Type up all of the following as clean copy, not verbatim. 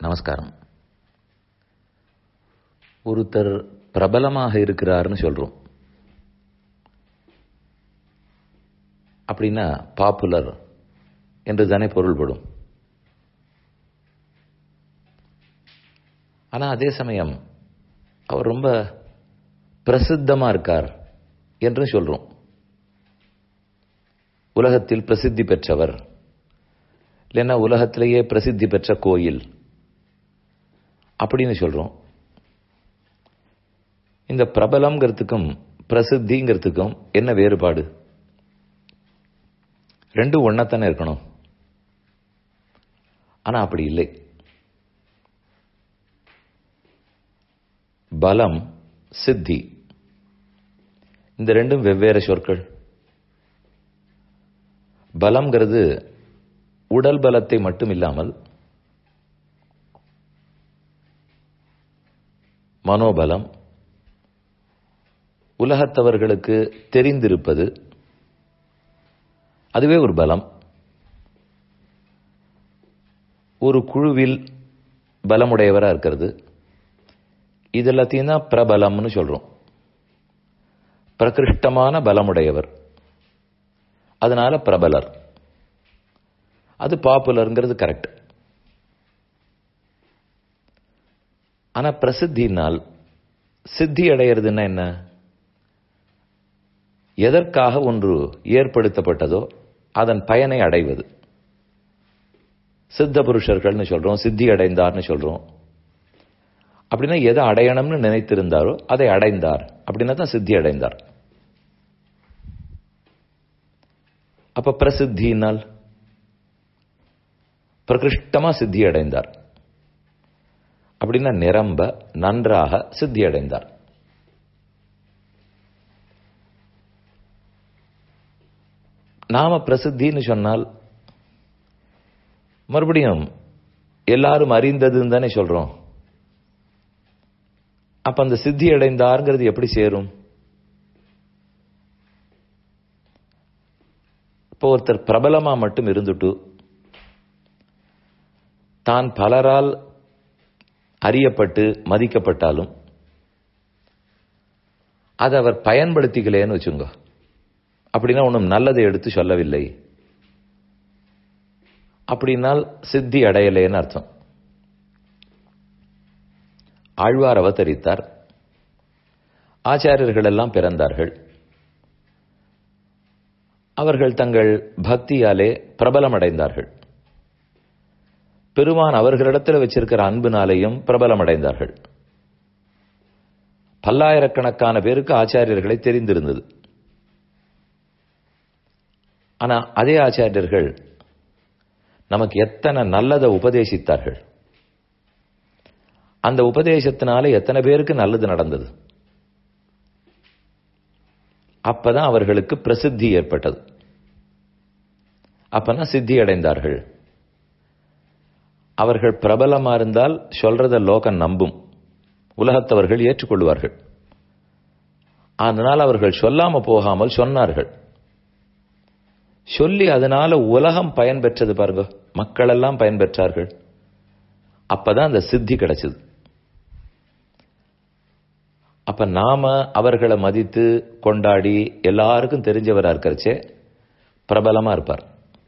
நமஸ்காரம். ஒருத்தர் பிரபலமாக இருக்கிறார்னு சொல்றோம். அப்படின்னா பாப்புலர் என்று தானே பொருள்படும். ஆனா அதே சமயம் அவர் ரொம்ப பிரசித்தமா இருக்கார் என்று சொல்றோம். உலகத்தில் பிரசித்தி பெற்றவர், இல்லைன்னா உலகத்திலேயே பிரசித்தி பெற்ற கோயில் அப்படின்னு சொல்றோம். இந்த பிரபலம்ங்கிறதுக்கும் பிரசித்திங்கிறதுக்கும் என்ன வேறுபாடு? ரெண்டும் ஒன்னாத்தானே இருக்கணும். ஆனா அப்படி இல்லை. பலம், சித்தி, இந்த ரெண்டும் வெவ்வேறு சொற்கள். பலம்ங்கிறது உடல் பலத்தை மட்டும் இல்லாமல் மனோபலம், உலகத்தவர்களுக்கு தெரிந்திருப்பது, அதுவே ஒரு பலம். ஒரு குழுவில் பலமுடையவராக இருக்கிறது, இது எல்லாத்தையும் தான் பிரபலம்னு சொல்றோம். பிரகிருஷ்டமான பலமுடையவர், அதனால பிரபலர். அது பாப்புலர்ங்கிறது கரெக்ட். ஆனா பிரசித்தினால் சித்தி அடைகிறதுன்னா என்ன? எதற்காக ஒன்று ஏற்படுத்தப்பட்டதோ அதன் பயனை அடைவது. சித்த புருஷர்கள்னு சொல்றோம், சித்தி அடைந்தார்னு சொல்றோம். அப்படின்னா எதை அடையணும்னு நினைத்திருந்தாரோ அதை அடைந்தார், அப்படின்னா தான் சித்தி அடைந்தார். அப்ப பிரசித்தினால் பிரகிருஷ்டமா சித்தி அடைந்தார், அப்படின்னா நிரம்ப நன்றாக சித்தி அடைந்தார். நாம பிரசித்தின்னு சொன்னால் மறுபடியும் எல்லாரும் அறிந்ததுன்னு தானே சொல்றோம். அப்ப அந்த சித்தி அடைந்தார்ங்கிறது எப்படி சேரும்? இப்போ ஒருத்தர் பிரபலமா மட்டும் இருந்துட்டு தான் பலரால் அறியப்பட்டு மதிக்கப்பட்டாலும் அதை அவர் பயன்படுத்திக்கலேன்னு வச்சுங்க, அப்படின்னா ஒன்றும் நல்லதை எடுத்து சொல்லவில்லை, அப்படின்னால் சித்தி அடையலேன்னு அர்த்தம். ஆழ்வார் அவதரித்தார், ஆச்சாரியர்கள் எல்லாம் பிறந்தார்கள். அவர்கள் தங்கள் பக்தியாலே பிரபலம் அடைந்தார்கள். பெருமான் அவர்களிடத்தில் வச்சிருக்கிற அன்பினாலேயும் பிரபலம் அடைந்தார்கள். பல்லாயிரக்கணக்கான பேருக்கு ஆச்சாரியர்களை தெரிந்திருந்தது. ஆனா அதே ஆச்சாரியர்கள் நமக்கு எத்தனை நல்லதை உபதேசித்தார்கள், அந்த உபதேசத்தினால எத்தனை பேருக்கு நல்லது நடந்தது. அப்பதான் அவர்களுக்கு பிரசித்தி ஏற்பட்டது. அப்பதான் சித்தி அடைந்தார்கள். அவர்கள் பிரபலமா இருந்தால் சொல்றத லோகம் நம்பும், உலகத்தவர்கள் ஏற்றுக்கொள்வார்கள். அதனால் அவர்கள் சொல்லாம போகாமல் சொன்னார்கள். சொல்லி அதனால உலகம் பயன்பெற்றது பாருங்க, மக்கள் எல்லாம் பயன்பெற்றார்கள். அப்பதான் அந்த சித்தி கிடைச்சது. அப்ப நாம அவர்களை மதித்து கொண்டாடி எல்லாருக்கும் தெரிஞ்சவரா இருக்கிறச்சே பிரபலமா இருப்பார்.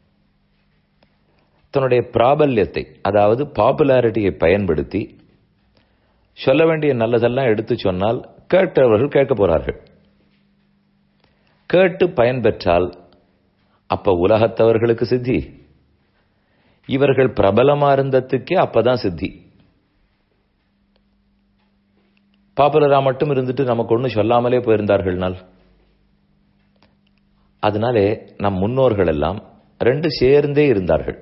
தன்னுடைய பிராபல்யத்தை, அதாவது பாப்புலாரிட்டியை பயன்படுத்தி சொல்ல வேண்டிய நல்லதெல்லாம் எடுத்து சொன்னால் கேட்டவர்கள் கேட்க போறார்கள். கேட்டு பயன்பெற்றால் அப்ப உலகத்தவர்களுக்கு சித்தி, இவர்கள் பிரபலமா இருந்ததுக்கே அப்பதான் சித்தி. பாப்புலரா மட்டும் இருந்துட்டு நமக்கு ஒண்ணு சொல்லாமலே போயிருந்தார்கள்னால், அதனாலே நம் முன்னோர்கள் எல்லாம் ரெண்டு சேர்ந்தே இருந்தார்கள்.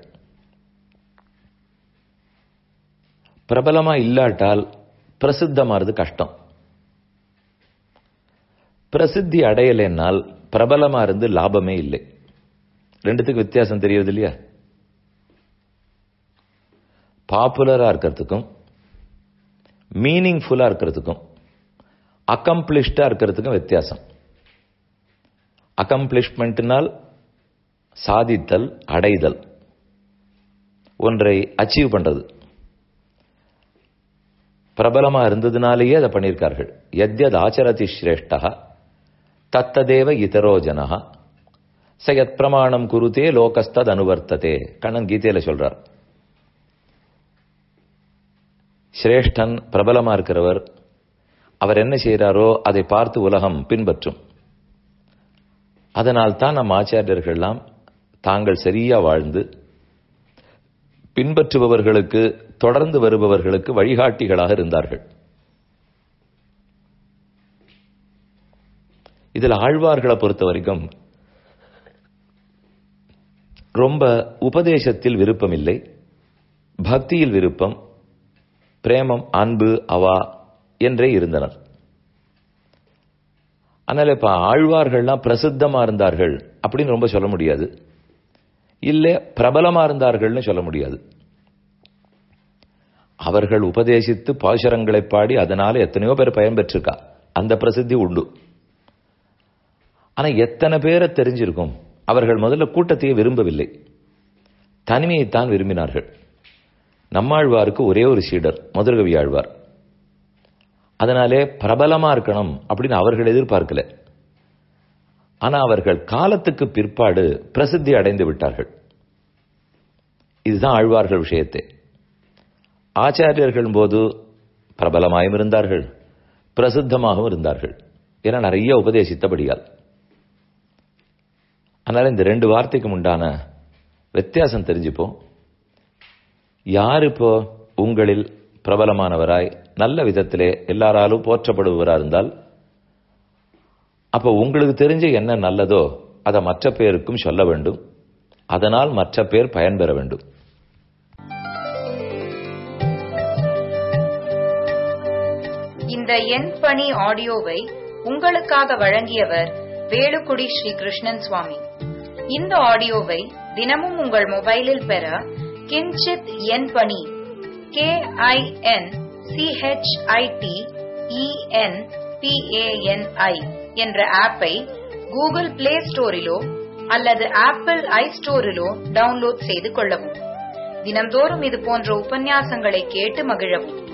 பிரபலமா இல்லாட்டால் பிரசித்தமாறது கஷ்டம். பிரசித்தி அடையலைன்னால் பிரபலமா இருந்து லாபமே இல்லை. ரெண்டுத்துக்கு வித்தியாசம் தெரியுது இல்லையா? பாப்புலரா இருக்கிறதுக்கும் மீனிங்ஃபுல்லா இருக்கிறதுக்கும் அக்கம்ப்ளிஷ்டா இருக்கிறதுக்கும் வித்தியாசம். அக்கம்ப்ளிஷ்மெண்ட்னால் சாதித்தல், அடைதல், ஒன்றை அச்சீவ் பண்றது. பிரபலமா இருந்ததுனாலேயே அதை பண்ணியிருக்கார்கள். யத்யத் ஆச்சரதி ஸ்ரேஷ்டா தத்ததேவ இதரோ ஜனஹ சயத் பிரமாணம் குருதே லோகஸ்தத் அனுவர்த்ததே. கண்ணன் கீதையில சொல்றார். சிரேஷ்டன் பிரபலமா இருக்கிறவர், அவர் என்ன செய்யறாரோ அதை பார்த்து உலகம் பின்பற்றும். அதனால் தான் நம் ஆச்சாரியர்கள்லாம் தாங்கள் சரியா வாழ்ந்து பின்பற்றுபவர்களுக்கு, தொடர்ந்து வருபவர்களுக்கு வழிகாட்டிகளாக இருந்தார்கள். இதில் ஆழ்வார்களை பொறுத்த வரைக்கும் ரொம்ப உபதேசத்தில் விருப்பம் இல்லை, பக்தியில் விருப்பம், பிரேமம், அன்பு, அவா என்றே இருந்தனர். அதனால இப்ப ஆழ்வார்கள்லாம் பிரசித்தமா இருந்தார்கள் அப்படின்னு ரொம்ப சொல்ல முடியாது, இல்ல பிரபலமா இருந்தார்கள்னு சொல்ல முடியாது. அவர்கள் உபதேசித்து பாசுரங்களை பாடி அதனால எத்தனையோ பேர் பயன் பெற்றிருக்கா, அந்த பிரசித்தி உண்டு. ஆனா எத்தனை பேரை தெரிஞ்சிருக்கும்? அவர்கள் முதல்ல கூட்டத்தையே விரும்பவில்லை, தனிமையைத்தான் விரும்பினார்கள். நம்மாழ்வாருக்கு ஒரே ஒரு சீடர் மதுரகவி ஆழ்வார். அதனாலே பிரபலமா இருக்கணும் அப்படின்னு அவர்கள் எதிர்பார்க்கல. ஆனா அவர்கள் காலத்துக்கு பிற்பாடு பிரசித்தி அடைந்து விட்டார்கள். இதுதான் ஆழ்வார்கள் விஷயத்தை. ஆச்சாரியர்கள் போது பிரபலமாயும் இருந்தார்கள், பிரசித்தமாகவும் இருந்தார்கள். ஏன்னா நிறைய உபதேசித்தபடியால். அதனால இந்த ரெண்டு வார்த்தைக்கு உண்டான வித்தியாசம் தெரிஞ்சுப்போம். யார் இப்போ உங்களில் பிரபலமானவராய் நல்ல விதத்திலே எல்லாராலும் போற்றப்படுபவராக இருந்தால், அப்ப உங்களுக்கு தெரிஞ்ச என்ன நல்லதோ அதை மற்ற பேருக்கும் சொல்ல வேண்டும். அதனால் மற்ற பேர் பயன்பெற வேண்டும். இந்த என் பணி ஆடியோவை உங்களுக்காக வழங்கியவர் வேலுக்குடி ஸ்ரீ கிருஷ்ணன் சுவாமி. இந்த ஆடியோவை தினமும் உங்கள் மொபைலில் பெற கிஞ்சித் என் பணி KINCHITENPANI என்ற ஆப்பை கூகுள் பிளே ஸ்டோரிலோ அல்லது ஆப்பிள் ஐ ஸ்டோரிலோ டவுன்லோட் செய்து கொள்ளவும். தினந்தோறும் இது போன்ற உபன்யாசங்களை கேட்டு மகிழவும்.